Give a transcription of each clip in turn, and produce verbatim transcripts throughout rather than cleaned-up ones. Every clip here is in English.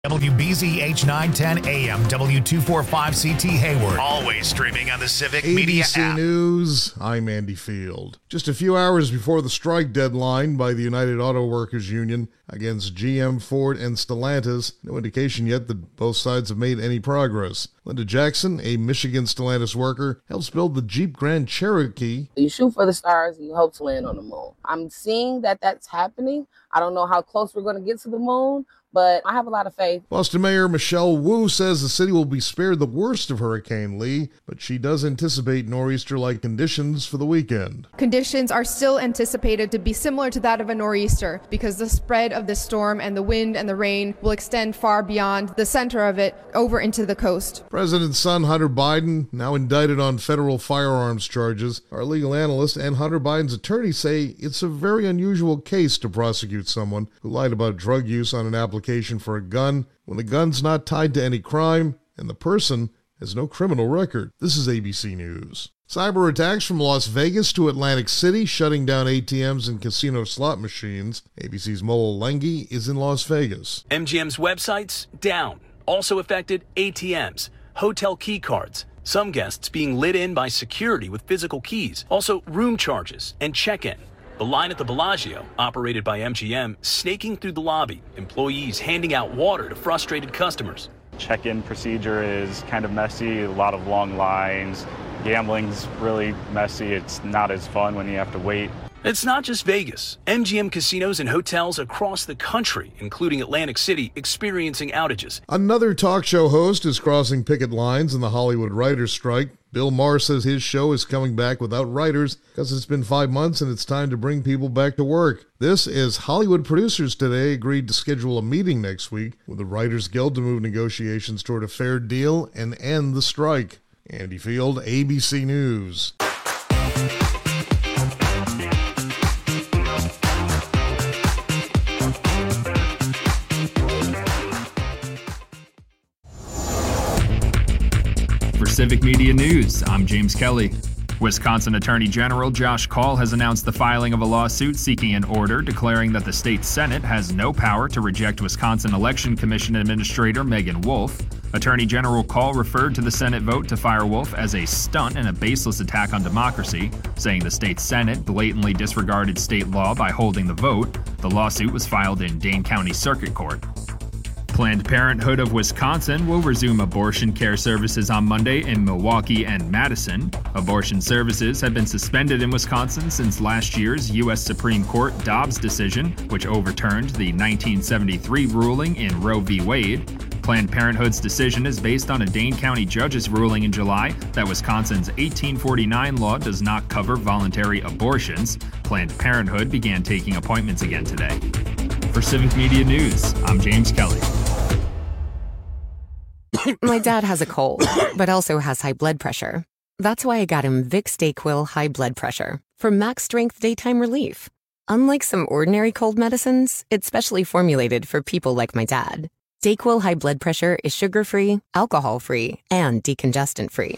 W B Z H nine ten A M, W two forty-five C T Hayward. Always streaming on the Civic Media app. A B C News, I'm Andy Field. Just a few hours before the strike deadline by the United Auto Workers Union against G M, Ford, and Stellantis, no indication yet that both sides have made any progress. Linda Jackson, a Michigan Stellantis worker, helps build the Jeep Grand Cherokee. You shoot for the stars and you hope to land on the moon. I'm seeing that that's happening. I don't know how close we're going to get to the moon, but I have a lot of faith. Boston Mayor Michelle Wu says the city will be spared the worst of Hurricane Lee, but she does anticipate nor'easter-like conditions for the weekend. Conditions are still anticipated to be similar to that of a nor'easter because the spread of the storm and the wind and the rain will extend far beyond the center of it over into the coast. President's son Hunter Biden, now indicted on federal firearms charges. Our legal analyst and Hunter Biden's attorney say it's a very unusual case to prosecute someone who lied about drug use on an application for a gun when the gun's not tied to any crime and the person has no criminal record. This is A B C News. Cyber attacks from Las Vegas to Atlantic City, shutting down A T Ms and casino slot machines. A B C's Mo Olengi is in Las Vegas. M G M's websites down. Also affected A T Ms, hotel key cards, some guests being lit in by security with physical keys, also room charges and check-in. The line at the Bellagio, operated by M G M, snaking through the lobby, employees handing out water to frustrated customers. Check-in procedure is kind of messy, a lot of long lines. Gambling's really messy. It's not as fun when you have to wait. It's not just Vegas. M G M casinos and hotels across the country, including Atlantic City, experiencing outages. Another talk show host is crossing picket lines in the Hollywood writers' strike. Bill Maher says his show is coming back without writers because it's been five months and it's time to bring people back to work. This is Hollywood producers today agreed to schedule a meeting next week with the Writers Guild to move negotiations toward a fair deal and end the strike. Andy Field, A B C News. For Civic Media News, I'm James Kelly. Wisconsin Attorney General Josh Kaul has announced the filing of a lawsuit seeking an order declaring that the state Senate has no power to reject Wisconsin Election Commission Administrator Megan Wolf. Attorney General Kaul referred to the Senate vote to fire Wolf as a stunt and a baseless attack on democracy, saying the state Senate blatantly disregarded state law by holding the vote. The lawsuit was filed in Dane County Circuit Court. Planned Parenthood of Wisconsin will resume abortion care services on Monday in Milwaukee and Madison. Abortion services have been suspended in Wisconsin since last year's U S Supreme Court Dobbs decision, which overturned the nineteen seventy-three ruling in Roe v. Wade. Planned Parenthood's decision is based on a Dane County judge's ruling in July that Wisconsin's eighteen forty-nine law does not cover voluntary abortions. Planned Parenthood began taking appointments again today. For Civic Media News, I'm James Kelly. My dad has a cold, but also has high blood pressure. That's why I got him Vicks DayQuil High Blood Pressure for max strength daytime relief. Unlike some ordinary cold medicines, it's specially formulated for people like my dad. DayQuil High Blood Pressure is sugar-free, alcohol-free, and decongestant-free.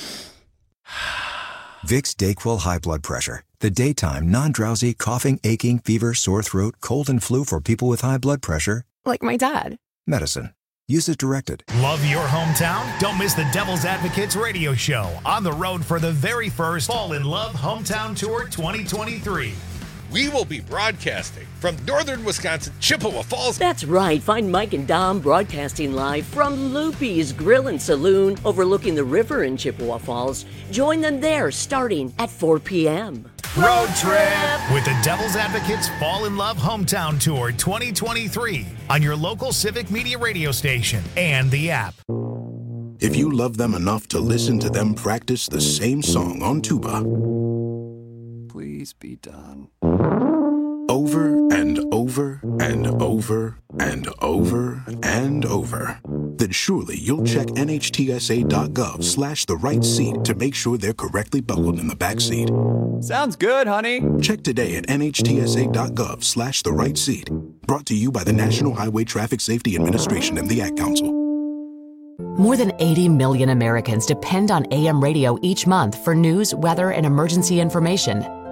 Vicks DayQuil High Blood Pressure. The daytime, non-drowsy, coughing, aching, fever, sore throat, cold, and flu for people with high blood pressure. Like my dad. Medicine. Use as directed. Love your hometown? Don't miss the Devil's Advocates radio show on the road for the very first Fall in Love Hometown Tour twenty twenty-three. We will be broadcasting from northern Wisconsin, Chippewa Falls. That's right. Find Mike and Dom broadcasting live from Loopy's Grill and Saloon overlooking the river in Chippewa Falls. Join them there starting at four p.m. Road trip with the Devil's Advocates Fall in Love Hometown Tour twenty twenty-three on your local Civic Media radio station and the app. If you love them enough to listen to them practice the same song on tuba, please be done. Over and over and over and over and over, then surely you'll check nhtsa.gov slash the right seat to make sure they're correctly buckled in the back seat. Sounds good, honey. Check today at nhtsa.gov slash the right seat. Brought to you by the National Highway Traffic Safety Administration and the Ad Council. More than eighty million Americans depend on A M radio each month for news, weather, and emergency information.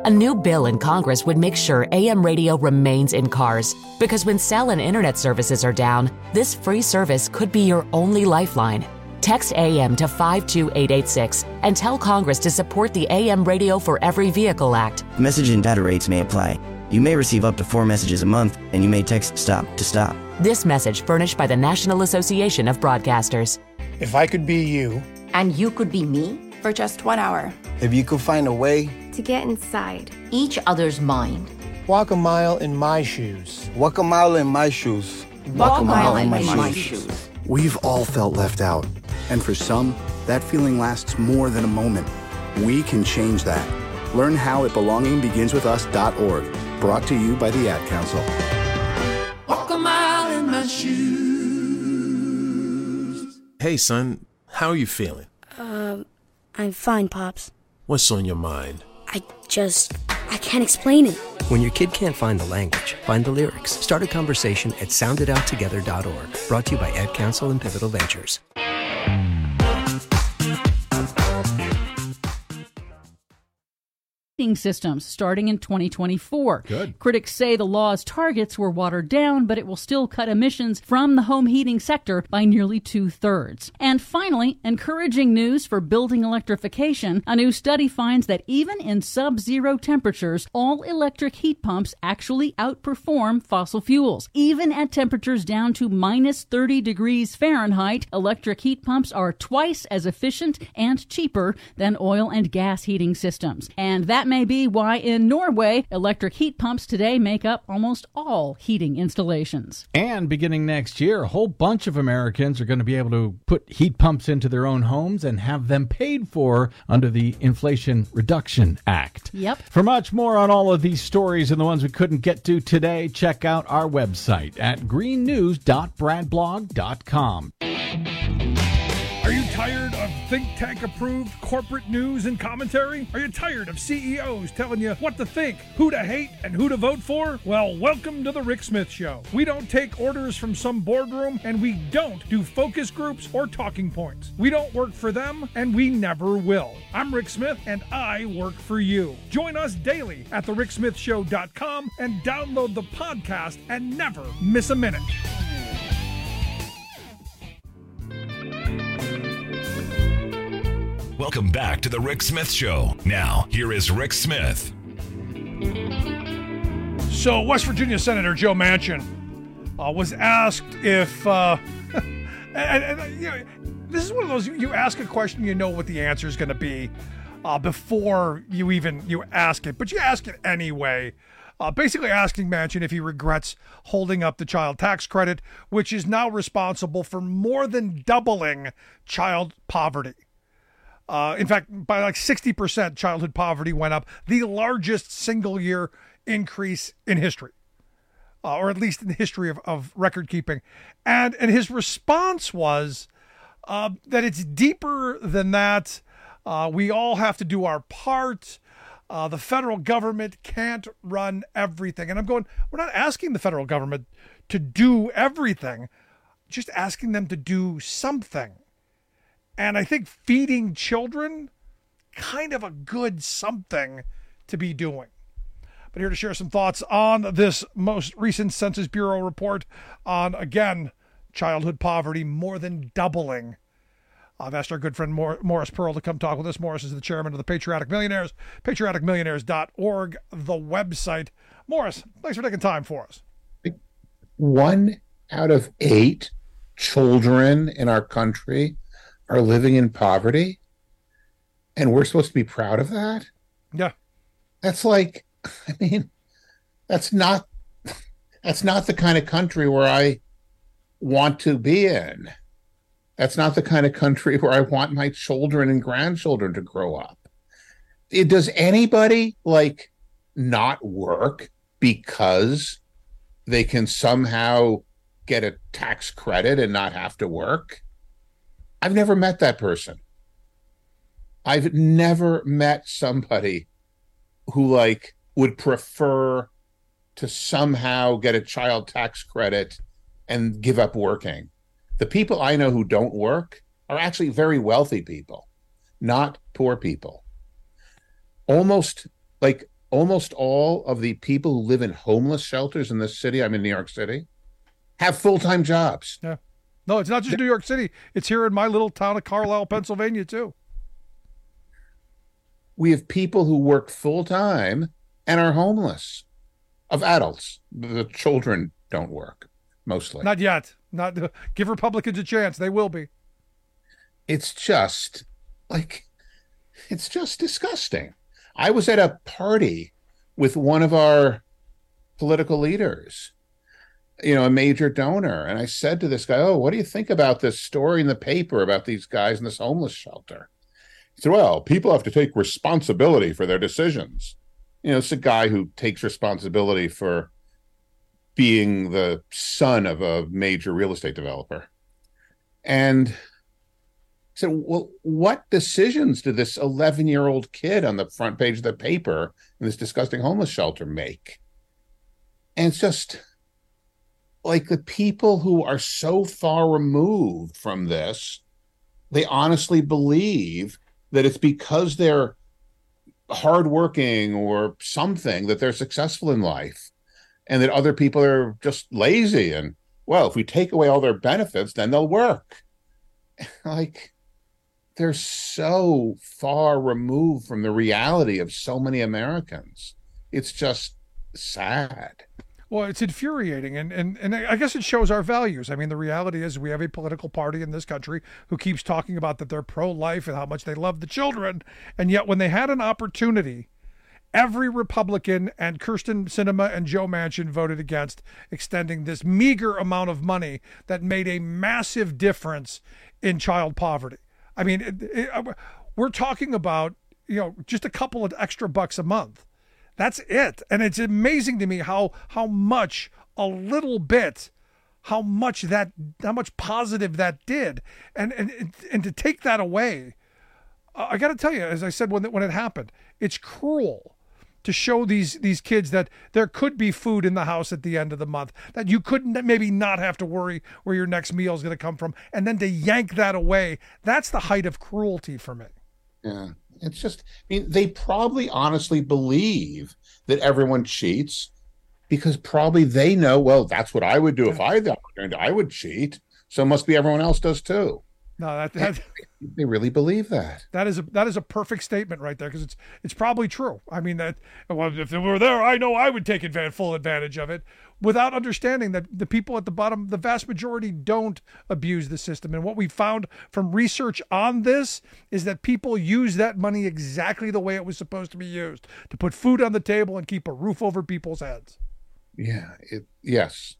A new bill in Congress would make sure A M radio remains in cars, because when cell and internet services are down, this free service could be your only lifeline. Text A M to five two eight eight six and tell Congress to support the A M Radio for Every Vehicle Act. Message and data rates may apply. You may receive up to four messages a month, and you may text STOP to stop. This message furnished by the National Association of Broadcasters. If I could be you. And you could be me? For just one hour. If you could find a way. To get inside each other's mind. Walk a mile in my shoes. Walk a mile in my shoes. Walk, Walk a mile, mile in my, my, my shoes. shoes. We've all felt left out. And for some, that feeling lasts more than a moment. We can change that. Learn how at belonging begins with us dot org. Brought to you by the Ad Council. Walk a mile in my shoes. Hey, son. How are you feeling? Um, I'm fine, Pops. What's on your mind? I just... I can't explain it. When your kid can't find the language, find the lyrics. Start a conversation at sound it out together dot org. Brought to you by Ad Council and Pivotal Ventures. Systems starting in twenty twenty-four. Good. Critics say the law's targets were watered down, but it will still cut emissions from the home heating sector by nearly two-thirds. And finally, encouraging news for building electrification. A new study finds that even in sub-zero temperatures, all electric heat pumps actually outperform fossil fuels. Even at temperatures down to minus thirty degrees Fahrenheit, electric heat pumps are twice as efficient and cheaper than oil and gas heating systems. And that may be why in Norway, electric heat pumps today make up almost all heating installations. And beginning next year, a whole bunch of Americans are going to be able to put heat pumps into their own homes and have them paid for under the Inflation Reduction Act. Yep. For much more on all of these stories and the ones we couldn't get to today, check out our website at green news dot brad blog dot com. Are you tired of think tank approved corporate news and commentary? Are you tired of C E Os telling you what to think, who to hate, and who to vote for? Well, welcome to the Rick Smith Show. We don't take orders from some boardroom, and we don't do focus groups or talking points. We don't work for them, and we never will. I'm Rick Smith, and I work for you. Join us daily at the rick smith show dot com and download the podcast and never miss a minute. Welcome back to the Rick Smith Show. Now, here is Rick Smith. So, West Virginia Senator Joe Manchin uh, was asked if, uh, and, and you know, this is one of those, you ask a question, you know what the answer is going to be uh, before you even, you ask it, but you ask it anyway. Uh, basically asking Manchin if he regrets holding up the child tax credit, which is now responsible for more than doubling child poverty. Uh, in fact, by like sixty percent, childhood poverty went up, the largest single year increase in history, uh, or at least in the history of, of record keeping. And, and his response was uh, that it's deeper than that. Uh, we all have to do our part. Uh, the federal government can't run everything. And I'm going, we're not asking the federal government to do everything, just asking them to do something. And I think feeding children, kind of a good something to be doing. But here to share some thoughts on this most recent Census Bureau report on, again, childhood poverty more than doubling. I've asked our good friend Morris Pearl to come talk with us. Morris is the chairman of the Patriotic Millionaires, patriotic millionaires dot org, the website. Morris, thanks for taking time for us. One out of eight children in our country are living in poverty, and we're supposed to be proud of that? Yeah. That's like, I mean, that's not, that's not the kind of country where I want to be in. That's not the kind of country where I want my children and grandchildren to grow up. It, does anybody, like, not work because they can somehow get a tax credit and not have to work? I've never met that person. I've never met somebody who, like, would prefer to somehow get a child tax credit and give up working. The people I know who don't work are actually very wealthy people, not poor people. Almost like almost all of the people who live in homeless shelters in this city, I'm in New York City, have full-time jobs. Yeah. No, it's not just New York City. It's here in my little town of Carlisle, Pennsylvania, too. We have people who work full-time and are homeless, of adults. The children don't work, mostly. Not yet. Not uh, give Republicans a chance. They will be. It's just, like, it's just disgusting. I was at a party with one of our political leaders, you know, a major donor. And I said to this guy, oh, what do you think about this story in the paper about these guys in this homeless shelter? He said, well, people have to take responsibility for their decisions. You know, it's a guy who takes responsibility for being the son of a major real estate developer. And I said, well, what decisions did this eleven-year-old kid on the front page of the paper in this disgusting homeless shelter make? And it's just like the people who are so far removed from this, they honestly believe that it's because they're hardworking or something that they're successful in life, and that other people are just lazy. And, well, if we take away all their benefits, then they'll work. Like, they're so far removed from the reality of so many Americans. It's just sad. Well, it's infuriating, and, and, and I guess it shows our values. I mean, the reality is we have a political party in this country who keeps talking about that they're pro-life and how much they love the children, and yet when they had an opportunity, every Republican and Kyrsten Sinema and Joe Manchin voted against extending this meager amount of money that made a massive difference in child poverty. I mean, it, it, we're talking about, you know, just a couple of extra bucks a month. That's it. And it's amazing to me how how much a little bit, how much that, how much positive that did. And and and to take that away, I got to tell you, as I said when when it happened, it's cruel to show these these kids that there could be food in the house at the end of the month, that you couldn't maybe not have to worry where your next meal is going to come from, and then to yank that away. That's the height of cruelty for me. Yeah. It's just, I mean, they probably honestly believe that everyone cheats because probably they know, well, that's what I would do if I had the opportunity. I would cheat. So it must be everyone else does too. No, that, that they really believe that. That is a that is a perfect statement right there, because it's it's probably true. I mean, that well, if they were there, I know I would take advantage, full advantage of it, without understanding that the people at the bottom, the vast majority, don't abuse the system. And what we found from research on this is that people use that money exactly the way it was supposed to be used, to put food on the table and keep a roof over people's heads. Yeah. It, yes.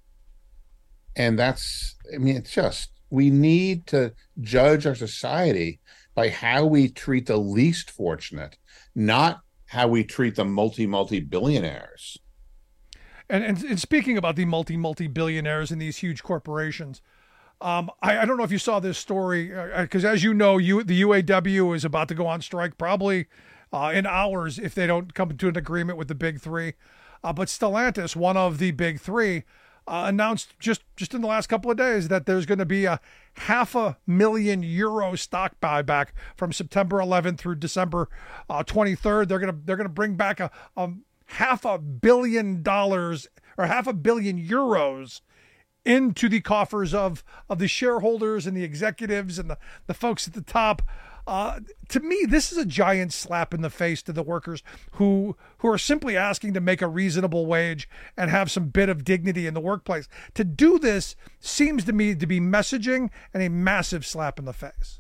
And that's, I mean, it's just, we need to judge our society by how we treat the least fortunate, not how we treat the multi, multi-billionaires. And, and and speaking about the multi, multi-billionaires and these huge corporations, um, I, I don't know if you saw this story, because uh, as you know, you, the U A W is about to go on strike probably uh, in hours if they don't come to an agreement with the big three. Uh, but Stellantis, one of the big three, Uh, announced just, just in the last couple of days that there's going to be a half a million euro stock buyback from September eleventh through December uh, twenty-third. They're going to they're going to bring back a, a half a billion dollars or half a billion euros into the coffers of of the shareholders and the executives and the, the folks at the top. Uh, to me, this is a giant slap in the face to the workers who who are simply asking to make a reasonable wage and have some bit of dignity in the workplace. To do this seems to me to be messaging and a massive slap in the face.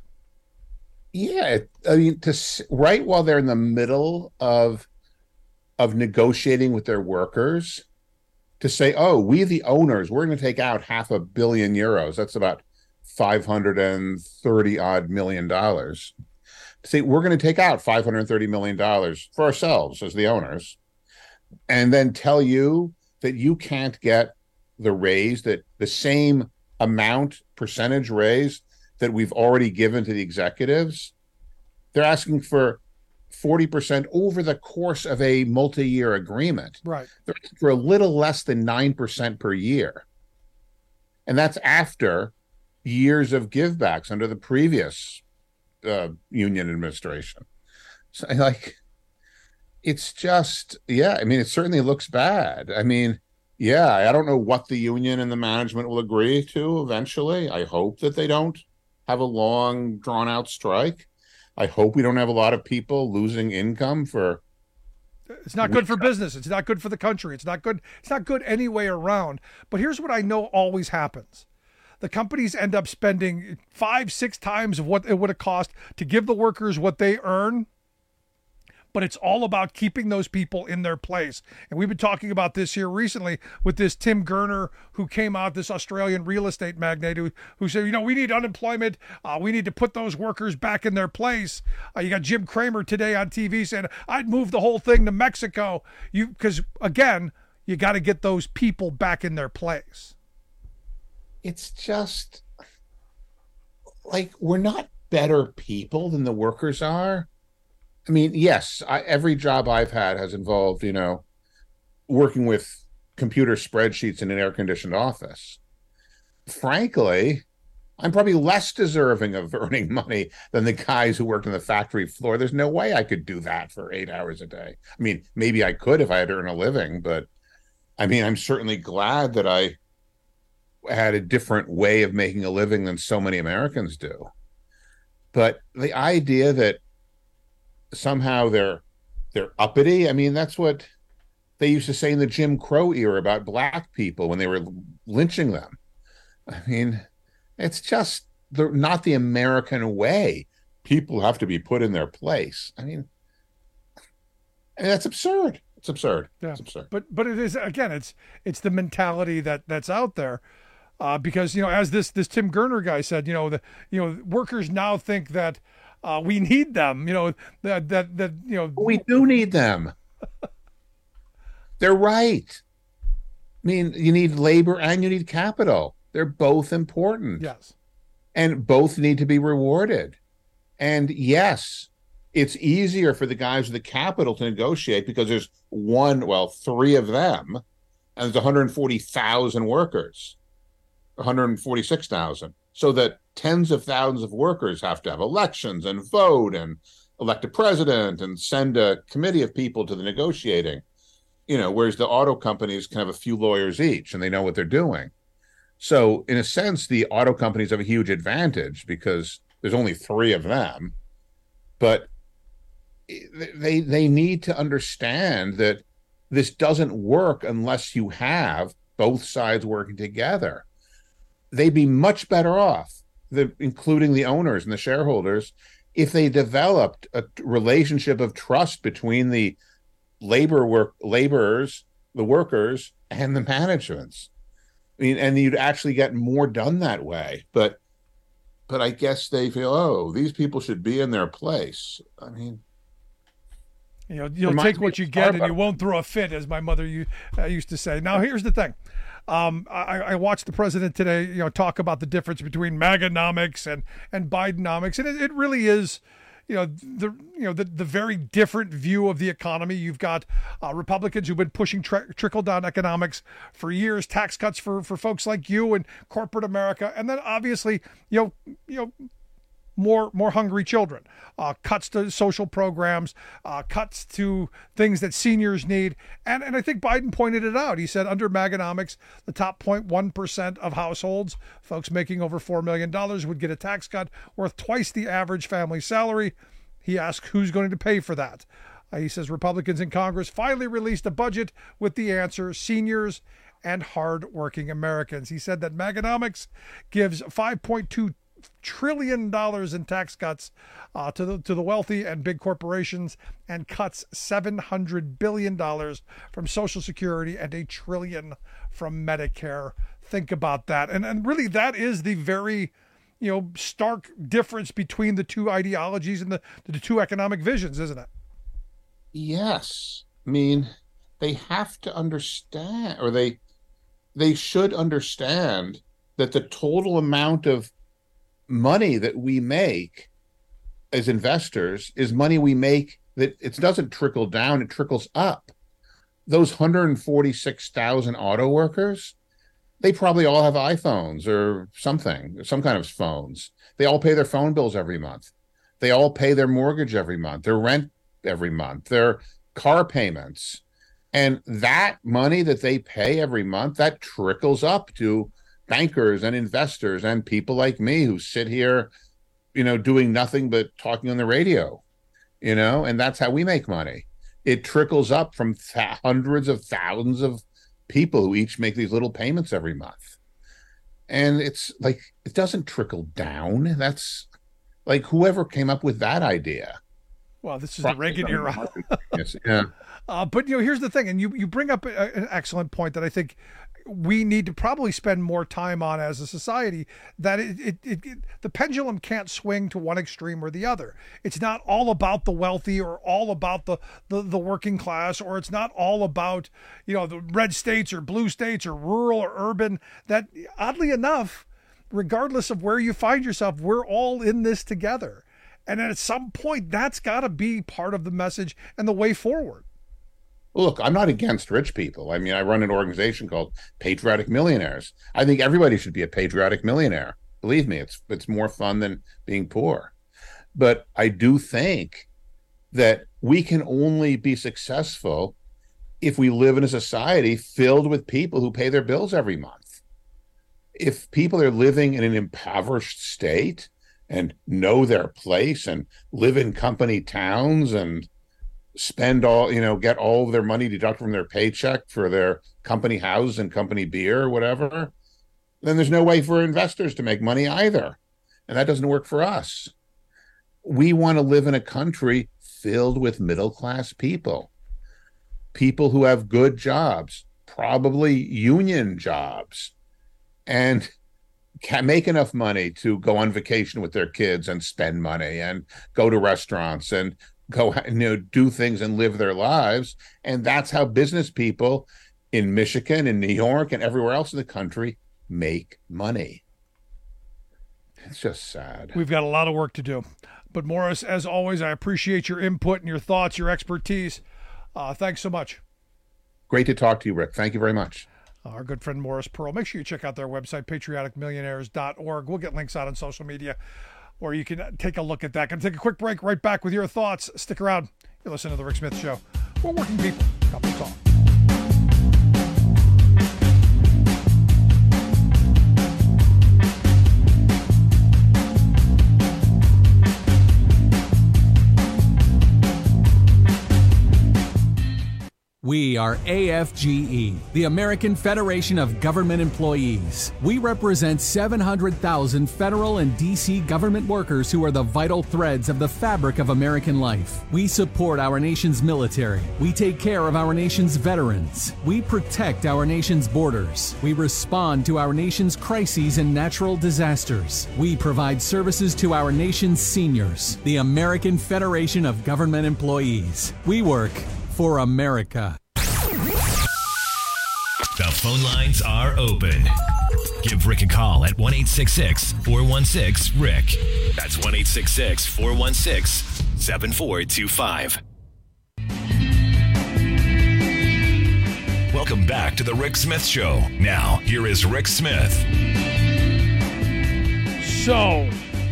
Yeah, I mean, to right while they're in the middle of of negotiating with their workers, to say, "Oh, we the owners, we're going to take out half a billion euros." That's about five hundred thirty odd million dollars. See, we're going to take out five hundred thirty million dollars for ourselves as the owners, and then tell you that you can't get the raise, that the same amount, percentage raise that we've already given to the executives. They're asking for forty percent over the course of a multi-year agreement. Right. They're asking for a little less than nine percent per year. And that's after years of givebacks under the previous uh, union administration. So, like, it's just, yeah, I mean, it certainly looks bad. I mean, yeah, I don't know what the union and the management will agree to eventually. I hope that they don't have a long, drawn-out strike. I hope we don't have a lot of people losing income for... It's not good for business. It's not good for the country. It's not good. It's not good any way around. But here's what I know always happens. The companies end up spending five, six times of what it would have cost to give the workers what they earn. But it's all about keeping those people in their place. And we've been talking about this here recently with this Tim Gurner who came out, this Australian real estate magnate who, who said, you know, we need unemployment. Uh, we need to put those workers back in their place. Uh, you got Jim Cramer today on T V saying, I'd move the whole thing to Mexico. You, because, again, you got to get those people back in their place. It's just like we're not better people than the workers are. I mean, yes, I, every job I've had has involved, you know, working with computer spreadsheets in an air-conditioned office. Frankly, I'm probably less deserving of earning money than the guys who worked on the factory floor. There's no way I could do that for eight hours a day. I mean, maybe I could if I had to earn a living, but I mean, I'm certainly glad that I had a different way of making a living than so many Americans do. But the idea that somehow they're they're uppity. I mean, that's what they used to say in the Jim Crow era about black people when they were lynching them. I mean, it's just the, not the American way. People have to be put in their place. I mean, I mean that's absurd. It's absurd. Yeah. It's absurd. But but it is, again, it's it's the mentality that that's out there. Uh, because, you know, as this this Tim Gurner guy said, you know, the you know workers now think that Uh, we need them, you know, that, that, that, you know. We do need them. They're right. I mean, you need labor and you need capital. They're both important. Yes. And both need to be rewarded. And yes, it's easier for the guys with the capital to negotiate because there's one, well, three of them, and there's one hundred forty thousand workers, one hundred forty-six thousand. So that tens of thousands of workers have to have elections and vote and elect a president and send a committee of people to the negotiating, you know, whereas the auto companies can have a few lawyers each and they know what they're doing. So in a sense, the auto companies have a huge advantage because there's only three of them, but they they need to understand that this doesn't work unless you have both sides working together. They'd be much better off, the, including the owners and the shareholders, if they developed a relationship of trust between the labor work laborers, the workers, and the managements. I mean, and you'd actually get more done that way. But, but I guess they feel, oh, these people should be in their place. I mean, you know, you'll take what you get, and you won't throw a fit, as my mother used to say. Now, here's the thing. Um, I, I watched the president today, you know, talk about the difference between MAGAnomics and and Bidenomics, and it, it really is, you know, the you know the the very different view of the economy. You've got uh, Republicans who've been pushing tri- trickle down economics for years, tax cuts for for folks like you and corporate America, and then obviously, you know, you know. More more hungry children, uh, cuts to social programs, uh, cuts to things that seniors need. And, and I think Biden pointed it out. He said under MAGAnomics, the top zero point one percent of households, folks making over four million dollars, would get a tax cut worth twice the average family salary. He asked who's going to pay for that. Uh, he says Republicans in Congress finally released a budget with the answer, seniors and hardworking Americans. He said that MAGAnomics gives five point two trillion dollars in tax cuts uh, to the to the wealthy and big corporations, and cuts seven hundred billion dollars from Social Security and a trillion from Medicare. Think about that, and and really that is the very, you know, stark difference between the two ideologies and the the two economic visions, isn't it? Yes, I mean they have to understand, or they they should understand that the total amount of money that we make as investors is money we make that it doesn't trickle down, it trickles up. Those one hundred forty-six thousand auto workers, they probably all have iPhones or something, some kind of phones. They all pay their phone bills every month. They all pay their mortgage every month, their rent every month, their car payments. And that money that they pay every month, that trickles up to bankers and investors and people like me who sit here, you know, doing nothing but talking on the radio, you know, and that's how we make money. It trickles up from th- hundreds of thousands of people who each make these little payments every month. And it's like, it doesn't trickle down. That's like, whoever came up with that idea. Well, this is the Reagan era. Yeah. Uh, but, you know, here's the thing, and you, you bring up a, an excellent point that I think we need to probably spend more time on as a society, that it, it, it, it the pendulum can't swing to one extreme or the other. It's not all about the wealthy or all about the, the, the working class, or it's not all about, you know, the red states or blue states or rural or urban. That, oddly enough, regardless of where you find yourself, we're all in this together. And at some point, that's got to be part of the message and the way forward. Look, I'm not against rich people. I mean, I run an organization called Patriotic Millionaires. I think everybody should be a patriotic millionaire. Believe me, it's it's more fun than being poor. But I do think that we can only be successful if we live in a society filled with people who pay their bills every month. If people are living in an impoverished state and know their place and live in company towns and spend all, you know, get all of their money deducted from their paycheck for their company house and company beer or whatever, then there's no way for investors to make money either. And that doesn't work for us. We want to live in a country filled with middle-class people, people who have good jobs, probably union jobs, and can make enough money to go on vacation with their kids and spend money and go to restaurants and go, you know, do things and live their lives. And that's how business people in Michigan and New York and everywhere else in the country make money. It's just sad. We've got a lot of work to do. But Morris, as always, I appreciate your input and your thoughts, your expertise. Uh, thanks so much. Great to talk to you, Rick. Thank you very much. Our good friend Morris Pearl. Make sure you check out their website, patriotic millionaires dot org. We'll get links out on social media, or you can take a look at that. Going to take a quick break. Right back with your thoughts. Stick around. You're listening to The Rick Smith Show. We're working people. Company Talk. We are A F G E, the American Federation of Government Employees. We represent seven hundred thousand federal and D C government workers who are the vital threads of the fabric of American life. We support our nation's military. We take care of our nation's veterans. We protect our nation's borders. We respond to our nation's crises and natural disasters. We provide services to our nation's seniors. The American Federation of Government Employees. We work for America. The phone lines are open. Give Rick a call at one eight six six, four one six, R I C K. That's one eight six six, four one six, seven four two five. Welcome back to The Rick Smith Show. Now, here is Rick Smith. So,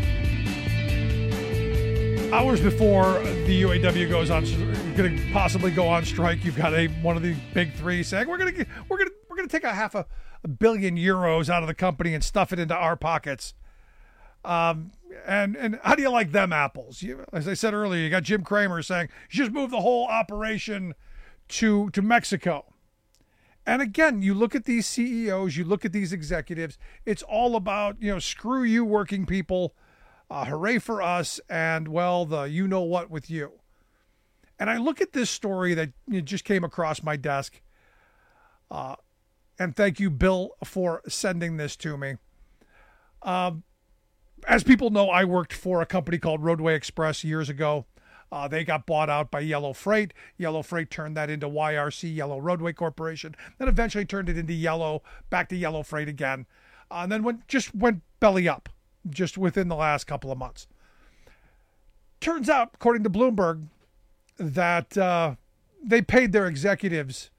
hours before the U A W goes on, going to possibly go on strike, you've got a one of the big three saying we're going to we're going to we're going to take a half a, a billion euros out of the company and stuff it into our pockets. Um, and and how do you like them apples? You, as I said earlier, you got Jim Cramer saying you just move the whole operation to to Mexico. And again, you look at these C E Os, you look at these executives. It's all about, you know, screw you, working people. Uh, hooray for us, and, well, the you know what with you. And I look at this story that you know, just came across my desk, uh, and thank you, Bill, for sending this to me. Um, as people know, I worked for a company called Roadway Express years ago. Uh, they got bought out by Yellow Freight. Yellow Freight turned that into Y R C, Yellow Roadway Corporation, then eventually turned it into Yellow, back to Yellow Freight again, uh, and then went just went belly up. Just within the last couple of months. Turns out, according to Bloomberg, that uh, they paid their executives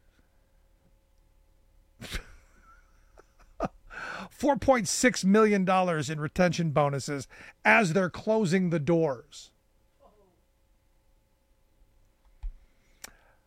four point six million dollars in retention bonuses as they're closing the doors.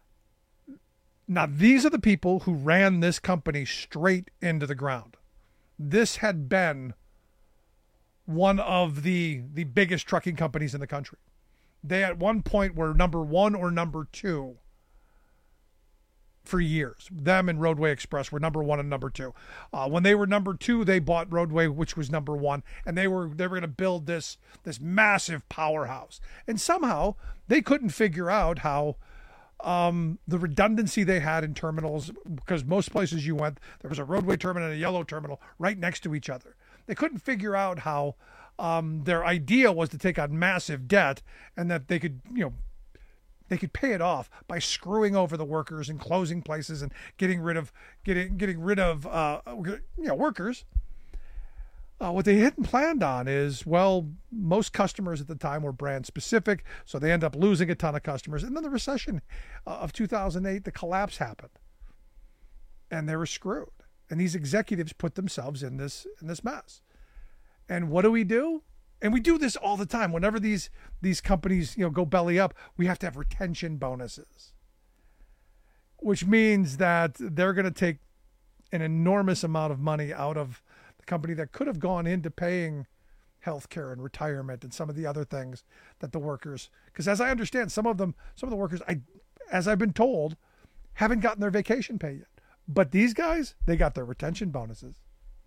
Now, these are the people who ran this company straight into the ground. This had been one of the, the biggest trucking companies in the country. They at one point were number one or number two for years. Them and Roadway Express were number one and number two. Uh, when they were number two, they bought Roadway, which was number one, and they were they were going to build this this massive powerhouse. And somehow they couldn't figure out how um, the redundancy they had in terminals, because most places you went, there was a Roadway terminal and a Yellow terminal right next to each other. They couldn't figure out how um, their idea was to take on massive debt and that they could, you know, they could pay it off by screwing over the workers and closing places and getting rid of getting getting rid of uh, you know workers. Uh, what they hadn't planned on is, well, most customers at the time were brand specific, so they end up losing a ton of customers. And then the recession uh, of two thousand eight, the collapse happened, and they were screwed. And these executives put themselves in this in this mess. And what do we do? And we do this all the time. Whenever these these companies, you know, go belly up, we have to have retention bonuses, which means that they're going to take an enormous amount of money out of the company that could have gone into paying health care and retirement and some of the other things that the workers, because as I understand, some of them, some of the workers, I, as I've been told, haven't gotten their vacation pay yet. But these guys, they got their retention bonuses.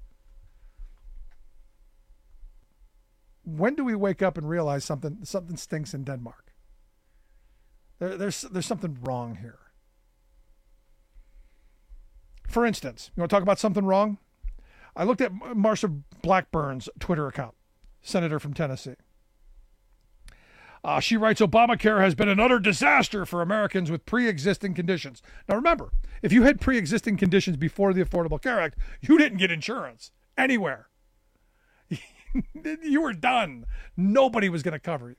When do we wake up and realize something something stinks in Denmark? There, there's there's something wrong here. For instance, you want to talk about something wrong? I looked at Marsha Blackburn's Twitter account, senator from Tennessee. Uh, she writes, Obamacare has been an utter disaster for Americans with pre-existing conditions. Now remember, if you had pre-existing conditions before the Affordable Care Act, you didn't get insurance anywhere. You were done. Nobody was going to cover you.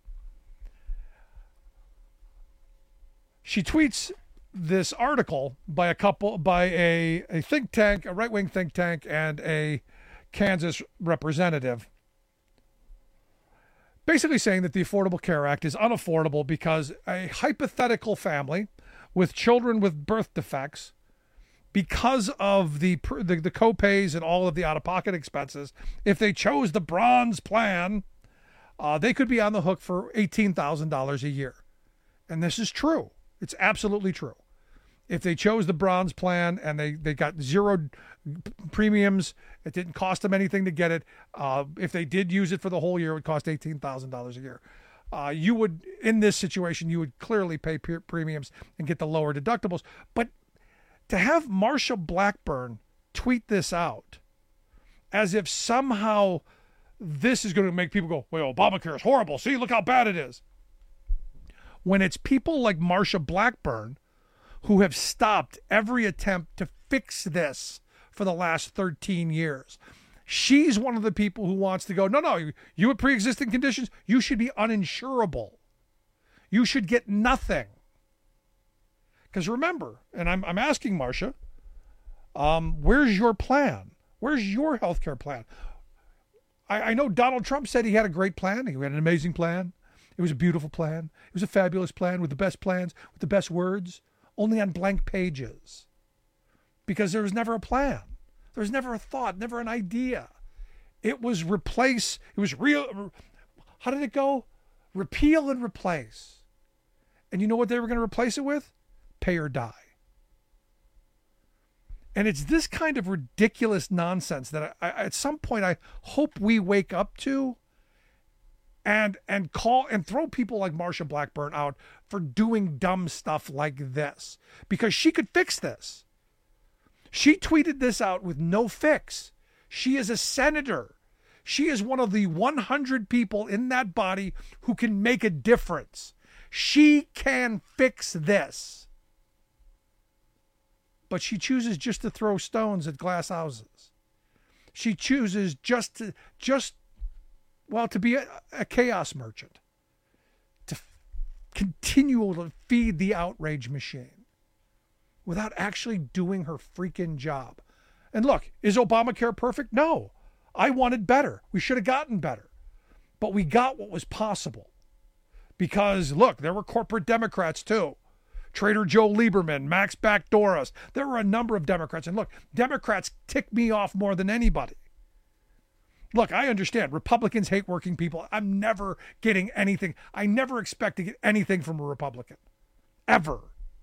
She tweets this article by a couple, by a, a think tank, a right-wing think tank, and a Kansas representative, basically saying that the Affordable Care Act is unaffordable because a hypothetical family with children with birth defects, because of the, the the co-pays and all of the out-of-pocket expenses, if they chose the bronze plan, uh, they could be on the hook for eighteen thousand dollars a year. And this is true. It's absolutely true. If they chose the bronze plan and they, they got zero premiums, it didn't cost them anything to get it. Uh, if they did use it for the whole year, it would cost eighteen thousand dollars a year. Uh, you would, in this situation, you would clearly pay pre- premiums and get the lower deductibles. But to have Marsha Blackburn tweet this out as if somehow this is going to make people go, well, Obamacare is horrible. See, look how bad it is. When it's people like Marsha Blackburn who have stopped every attempt to fix this for the last thirteen years. She's one of the people who wants to go, no, no, you, you have pre-existing conditions, you should be uninsurable. You should get nothing. Because remember, and I'm I'm asking Marsha, um, where's your plan? Where's your health care plan? I, I know Donald Trump said he had a great plan. He had an amazing plan. It was a beautiful plan. It was a fabulous plan with the best plans, with the best words, only on blank pages. Because there was never a plan. There was never a thought, never an idea. It was replace, it was real, how did it go? Repeal and replace. And you know what they were going to replace it with? Pay or die. And it's this kind of ridiculous nonsense that I, I, at some point I hope we wake up to and and call and throw people like Marsha Blackburn out for doing dumb stuff like this, because she could fix this. She tweeted this out with no fix. She is a senator. She is one of the one hundred people in that body who can make a difference. She can fix this. But she chooses just to throw stones at glass houses. She chooses just to, just, well, to be a, a chaos merchant, to f- continue to feed the outrage machine without actually doing her freaking job. And look, is Obamacare perfect? No. I wanted better. We should have gotten better. But we got what was possible. Because, look, there were corporate Democrats, too, Trader Joe Lieberman, Max Backdoras. There were a number of Democrats. And look, Democrats tick me off more than anybody. Look, I understand. Republicans hate working people. I'm never getting anything. I never expect to get anything from a Republican. Ever.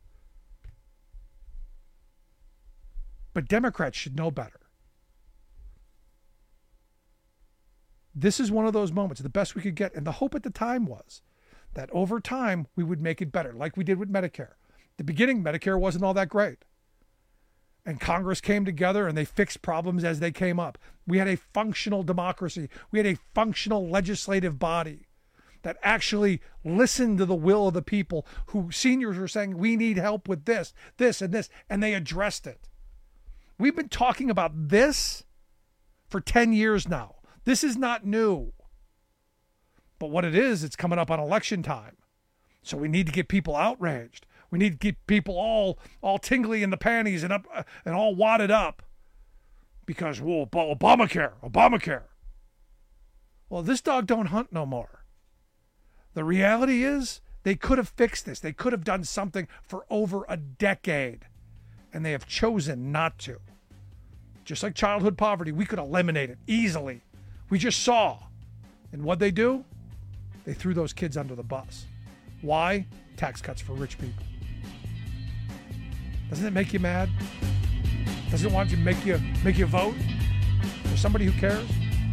But Democrats should know better. This is one of those moments, the best we could get. And the hope at the time was that over time, we would make it better, like we did with Medicare. At the beginning, Medicare wasn't all that great. And Congress came together and they fixed problems as they came up. We had a functional democracy. We had a functional legislative body that actually listened to the will of the people, who seniors were saying, we need help with this, this, and this, and they addressed it. We've been talking about this for ten years now. This is not new. But what it is, it's coming up on election time. So we need to get people outraged. We need to get people all all tingly in the panties and up uh, and all wadded up because, whoa, Obamacare, Obamacare. Well, this dog don't hunt no more. The reality is they could have fixed this. They could have done something for over a decade, and they have chosen not to. Just like childhood poverty, we could eliminate it easily. We just saw. And what'd they do? They threw those kids under the bus. Why? Tax cuts for rich people. Doesn't it make you mad? Doesn't it want to make you make you vote for somebody who cares?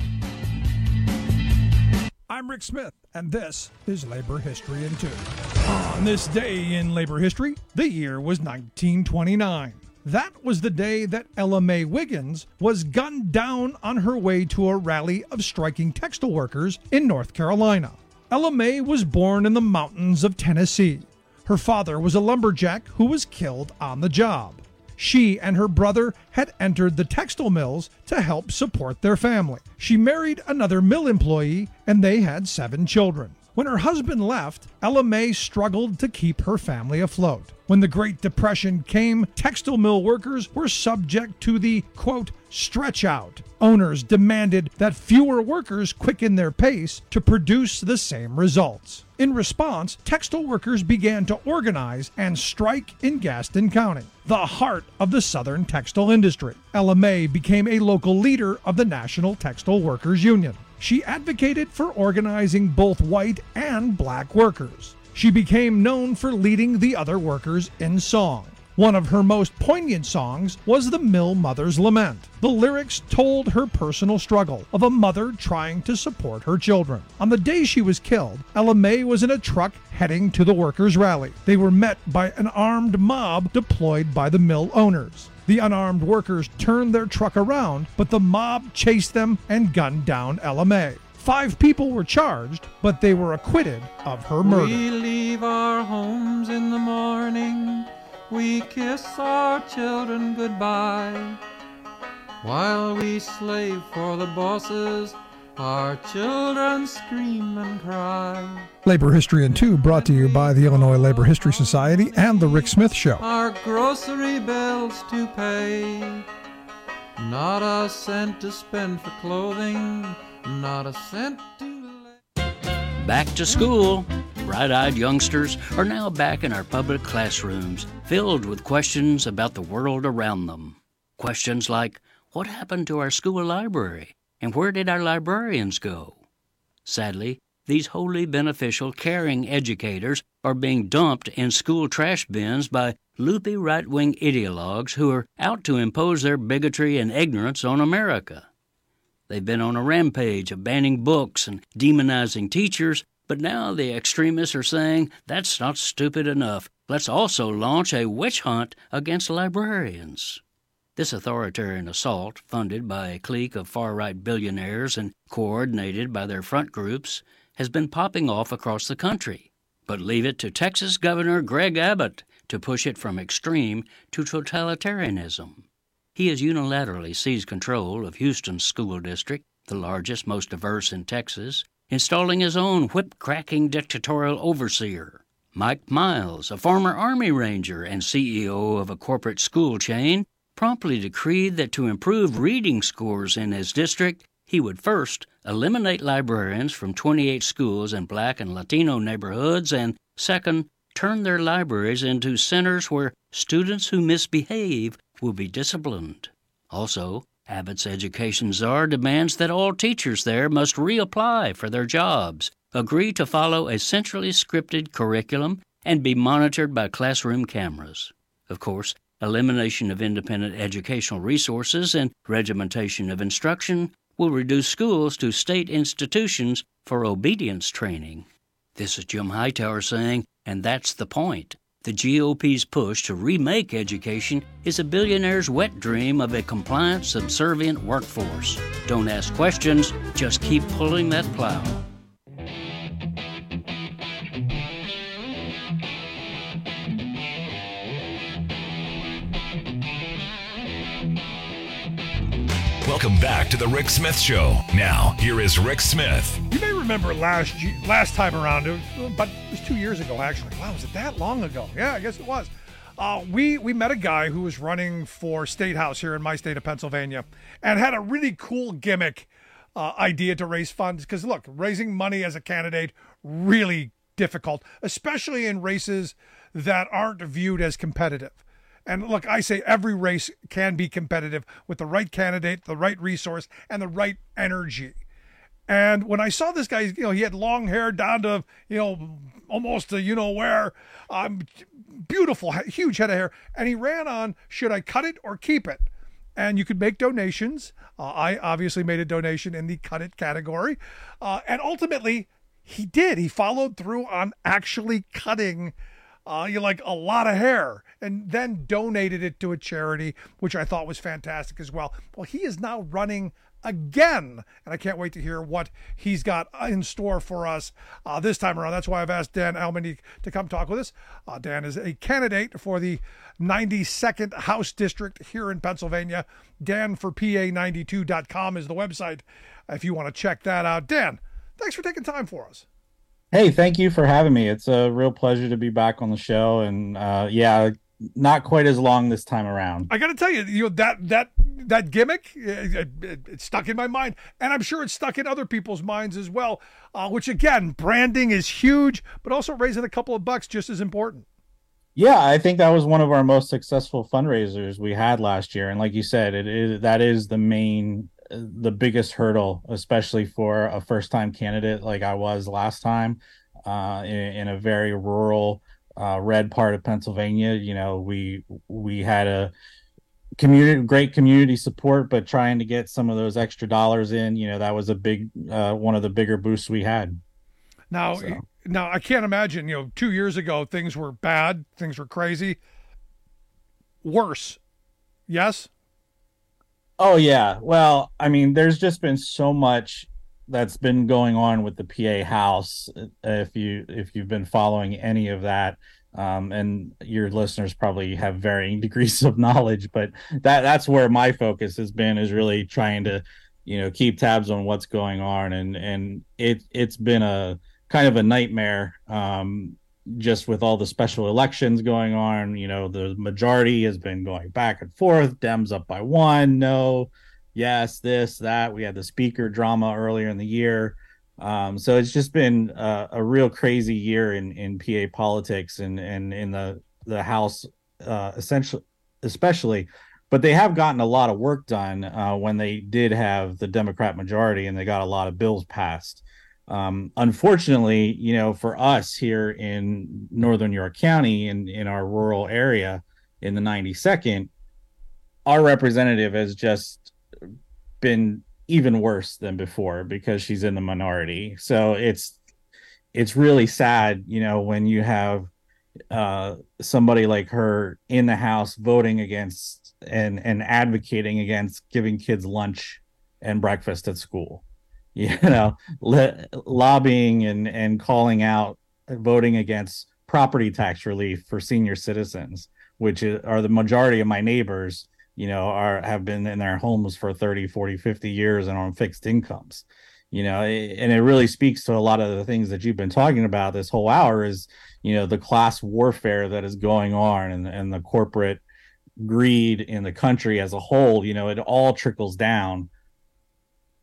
I'm Rick Smith, and this is Labor History in Two. On this day in labor history, the year was nineteen twenty-nine. That was the day that Ella Mae Wiggins was gunned down on her way to a rally of striking textile workers in North Carolina. Ella Mae was born in the mountains of Tennessee. Her father was a lumberjack who was killed on the job. She and her brother had entered the textile mills to help support their family. She married another mill employee, and they had seven children. When her husband left, Ella Mae struggled to keep her family afloat. When the Great Depression came, textile mill workers were subject to the, quote, stretch out. Owners demanded that fewer workers quicken their pace to produce the same results. In response, textile workers began to organize and strike in Gaston County, the heart of the Southern textile industry. Ella Mae became a local leader of the National Textile Workers Union. She advocated for organizing both white and black workers. She became known for leading the other workers in song. One of her most poignant songs was the Mill Mother's Lament. The lyrics told her personal struggle of a mother trying to support her children. On the day she was killed, Ella Mae was in a truck heading to the workers' rally. They were met by an armed mob deployed by the mill owners. The unarmed workers turned their truck around, but the mob chased them and gunned down Ella Mae. Five people were charged, but they were acquitted of her murder. We leave our homes in the morning. We kiss our children goodbye. While we slave for the bosses, our children scream and cry. Labor History in Two, brought to you by the Illinois Labor History Society and The Rick Smith Show. Our grocery bills to pay. Not a cent to spend for clothing. Not a cent to... Back to school. Bright-eyed youngsters are now back in our public classrooms, filled with questions about the world around them. Questions like, what happened to our school library? And where did our librarians go? Sadly, these wholly beneficial, caring educators are being dumped in school trash bins by loopy right-wing ideologues who are out to impose their bigotry and ignorance on America. They've been on a rampage of banning books and demonizing teachers, but now the extremists are saying that's not stupid enough. Let's also launch a witch hunt against librarians. This authoritarian assault, funded by a clique of far-right billionaires and coordinated by their front groups, has been popping off across the country. But leave it to Texas Governor Greg Abbott to push it from extreme to totalitarianism. He has unilaterally seized control of Houston's school district, the largest, most diverse in Texas, installing his own whip-cracking dictatorial overseer. Mike Miles, a former Army Ranger and C E O of a corporate school chain, promptly decreed that to improve reading scores in his district, he would first eliminate librarians from twenty-eight schools in Black and Latino neighborhoods and, second, turn their libraries into centers where students who misbehave will be disciplined. Also, Abbott's education czar demands that all teachers there must reapply for their jobs, agree to follow a centrally scripted curriculum, and be monitored by classroom cameras. Of course, elimination of independent educational resources and regimentation of instruction will reduce schools to state institutions for obedience training. This is Jim Hightower saying, and that's the point. The G O P's push to remake education is a billionaire's wet dream of a compliant, subservient workforce. Don't ask questions, just keep pulling that plow. Welcome back to the Rick Smith Show. Now, here is Rick Smith. You may remember last last time around, it was, but it was two years ago, actually. Wow, was it that long ago? Yeah, I guess it was. Uh, we, we met a guy who was running for State House here in my state of Pennsylvania and had a really cool gimmick uh, idea to raise funds. Because, look, raising money as a candidate, really difficult, especially in races that aren't viewed as competitive. And look, I say every race can be competitive with the right candidate, the right resource, and the right energy. And when I saw this guy, you know, he had long hair down to, you know, almost to, you know, where, um, beautiful, huge head of hair. And he ran on, should I cut it or keep it? And you could make donations. Uh, I obviously made a donation in the cut it category. Uh, and ultimately, he did. He followed through on actually cutting Uh, you like a lot of hair, and then donated it to a charity, which I thought was fantastic as well. Well, he is now running again, and I can't wait to hear what he's got in store for us uh, this time around. That's why I've asked Dan Almany to come talk with us. Uh, Dan is a candidate for the ninety-second House District here in Pennsylvania. Dan for P A ninety-two dot com is the website if you want to check that out. Dan, thanks for taking time for us. Hey, thank you for having me. It's a real pleasure to be back on the show. And uh, yeah, not quite as long this time around. I got to tell you, you know, that that that gimmick, it, it, it stuck in my mind. And I'm sure it's stuck in other people's minds as well, uh, which, again, branding is huge, but also raising a couple of bucks just as important. Yeah, I think that was one of our most successful fundraisers we had last year. And like you said, it is that is the main the biggest hurdle, especially for a first-time candidate like I was last time, uh, in, in a very rural, uh, red part of Pennsylvania. You know, we we had a community, great community support, but trying to get some of those extra dollars in, you know, that was a big uh, one of the bigger boosts we had. Now, so. now I can't imagine. You know, two years ago things were bad, things were crazy. Worse, yes. Oh, yeah. Well, I mean, there's just been so much that's been going on with the P A House. If you if you've been following any of that, um, and your listeners probably have varying degrees of knowledge, but that that's where my focus has been, is really trying to, you know, keep tabs on what's going on. And and it it's been a kind of a nightmare. Um, just with all the special elections going on, you know, the majority has been going back and forth. Dems up by one, no, yes, this, that. We had the speaker drama earlier in the year. Um, so it's just been a, a real crazy year in, in P A politics and, and in the, the House, uh, essentially, especially. But they have gotten a lot of work done uh, when they did have the Democrat majority, and they got a lot of bills passed. Um, unfortunately, you know, for us here in Northern York County, in, in our rural area in the ninety-second, our representative has just been even worse than before because she's in the minority. So it's it's really sad, you know, when you have uh, somebody like her in the House voting against and, and advocating against giving kids lunch and breakfast at school. You know, le- lobbying and, and calling out, voting against property tax relief for senior citizens, which is, are the majority of my neighbors, you know, are have been in their homes for thirty, forty, fifty years and on fixed incomes, you know, and it really speaks to a lot of the things that you've been talking about this whole hour is, you know, the class warfare that is going on and, and the corporate greed in the country as a whole. You know, it all trickles down.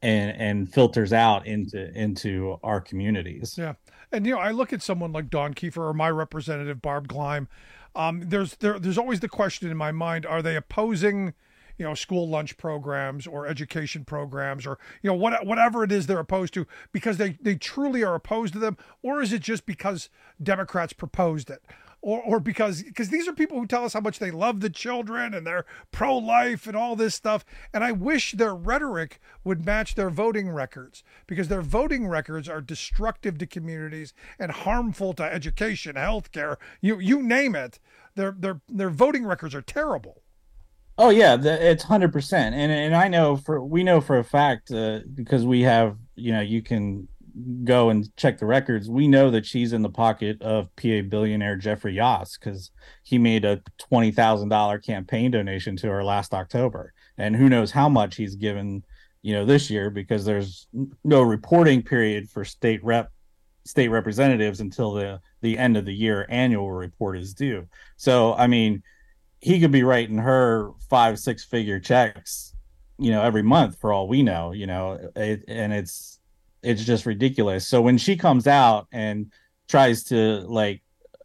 and and filters out into into our communities. Yeah. And, you know, I look at someone like Dawn Kiefer or my representative, Barb Gleim. Um, there's there, there's always the question in my mind, are they opposing, you know, school lunch programs or education programs or, you know, what, whatever it is they're opposed to because they, they truly are opposed to them? Or is it just because Democrats proposed it? Or, or because because these are people who tell us how much they love the children and they're pro-life and all this stuff. And I wish their rhetoric would match their voting records, because their voting records are destructive to communities and harmful to education, healthcare, you you name it. Their their their voting records are terrible. Oh yeah, the, it's one hundred percent. And and I know for we know for a fact uh, because we have, you know, you can go and check the records. We know that she's in the pocket of P A billionaire Jeffrey Yoss because he made a twenty thousand dollars campaign donation to her last October. And who knows how much he's given, you know, this year, because there's no reporting period for state rep state representatives until the, the end of the year annual report is due. So, I mean, he could be writing her five, six figure checks, you know, every month for all we know, you know, it, and it's, it's just ridiculous. So when she comes out and tries to like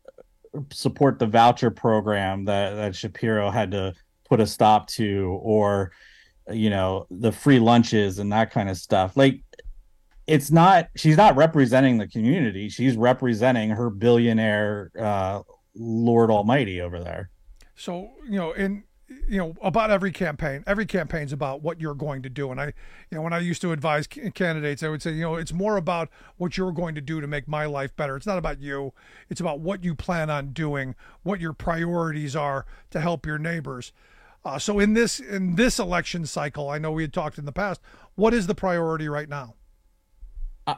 support the voucher program that, that Shapiro had to put a stop to, or, you know, the free lunches and that kind of stuff, like it's not, she's not representing the community. She's representing her billionaire, uh, Lord Almighty over there. So, you know, in, you know, about every campaign, every campaign's about what you're going to do. And I, you know, when I used to advise candidates, I would say, you know, it's more about what you're going to do to make my life better. It's not about you. It's about what you plan on doing, what your priorities are to help your neighbors. Uh, so in this, in this election cycle, I know we had talked in the past, what is the priority right now? Uh,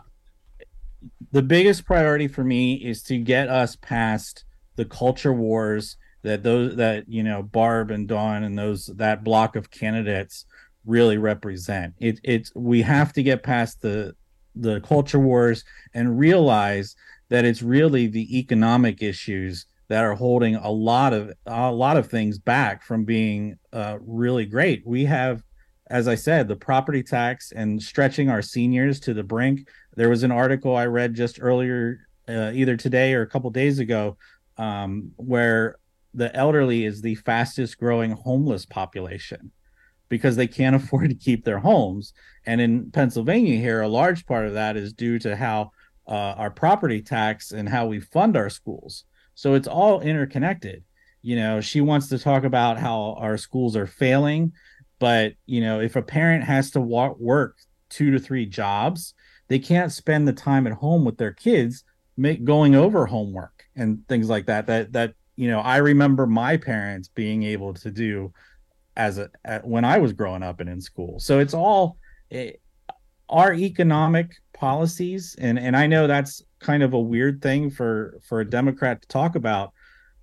the biggest priority for me is to get us past the culture wars that those that you know Barb and Dawn and those that block of candidates really represent. It it's we have to get past the the culture wars and realize that it's really the economic issues that are holding a lot of a lot of things back from being uh, really great. We have, as I said, the property tax and stretching our seniors to the brink. There was an article I read just earlier, uh, either today or a couple days ago, um, where the elderly is the fastest growing homeless population because they can't afford to keep their homes. And in Pennsylvania here, a large part of that is due to how uh, our property tax and how we fund our schools. So it's all interconnected. You know, she wants to talk about how our schools are failing, but, you know, if a parent has to walk, work two to three jobs, they can't spend the time at home with their kids make, going over homework and things like that, that, that, you know, I remember my parents being able to do as a at, when I was growing up and in school. So it's all it, our economic policies, and and I know that's kind of a weird thing for for a Democrat to talk about,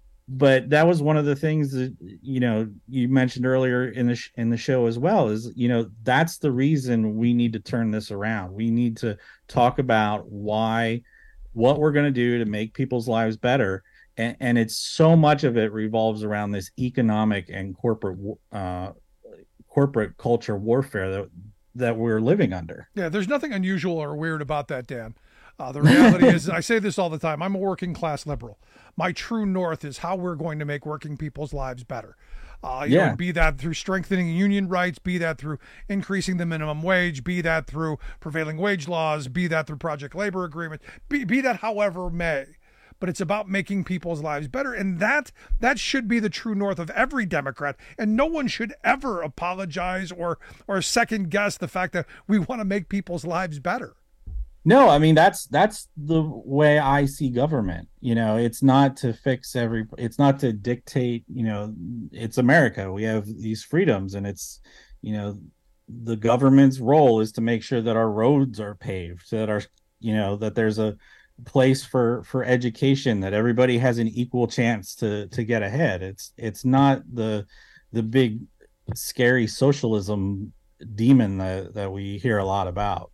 but that was one of the things that, you know, you mentioned earlier in the sh- in the show as well, is, you know, that's the reason we need to turn this around. We need to talk about why, what we're going to do to make people's lives better. And, and it's so much of it revolves around this economic and corporate uh, corporate culture warfare that that we're living under. Yeah, there's nothing unusual or weird about that, Dan. Uh, the reality is, I say this all the time, I'm a working class liberal. My true north is how we're going to make working people's lives better. Uh, you yeah. know, be that through strengthening union rights, be that through increasing the minimum wage, be that through prevailing wage laws, be that through project labor agreements, be, be that however may. But it's about making people's lives better. And that that should be the true north of every Democrat. And no one should ever apologize or or second guess the fact that we want to make people's lives better. No, I mean, that's that's the way I see government. You know, it's not to fix every, it's not to dictate, you know, it's America. We have these freedoms, and it's, you know, the government's role is to make sure that our roads are paved, that our, you know, that there's a place for for education, that everybody has an equal chance to to get ahead. It's it's not the the big scary socialism demon that that we hear a lot about.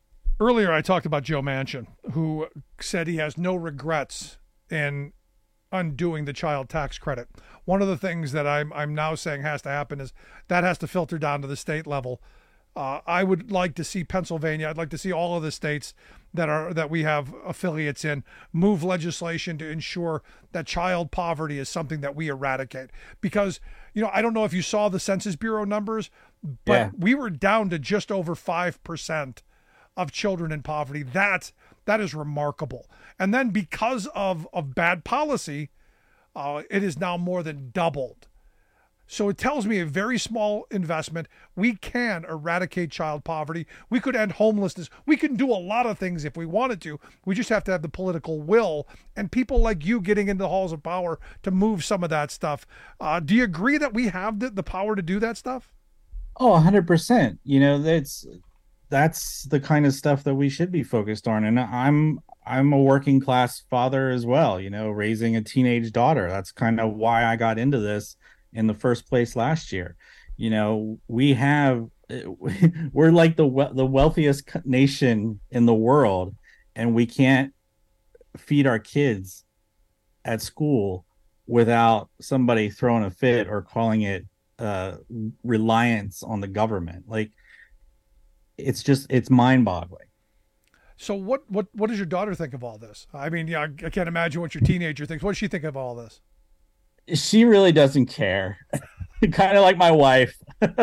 Earlier I talked about Joe Manchin, who said he has no regrets in undoing the child tax credit. One of the things that I'm I'm now saying has to happen is that has to filter down to the state level. Uh, I would like to see Pennsylvania. I'd like to see all of the states that are that we have affiliates in move legislation to ensure that child poverty is something that we eradicate. Because, you know, I don't know if you saw the Census Bureau numbers, but Yeah. we were down to just over five percent of children in poverty. That that is remarkable. And then because of of bad policy, uh, it is now more than doubled. So it tells me a very small investment. We can eradicate child poverty. We could end homelessness. We can do a lot of things if we wanted to. We just have to have the political will and people like you getting into the halls of power to move some of that stuff. Uh, do you agree that we have the, the power to do that stuff? Oh, one hundred percent. You know, that's that's the kind of stuff that we should be focused on. And I'm I'm a working class father as well, you know, raising a teenage daughter. That's kind of why I got into this in the first place last year. You know, we have we're like the we- the wealthiest nation in the world, and we can't feed our kids at school without somebody throwing a fit or calling it uh reliance on the government. Like, it's just it's mind-boggling. So what what what does your daughter think of all this? I mean, yeah, I can't imagine what your teenager thinks. What does she think of all this? She really doesn't care. Kind of like my wife.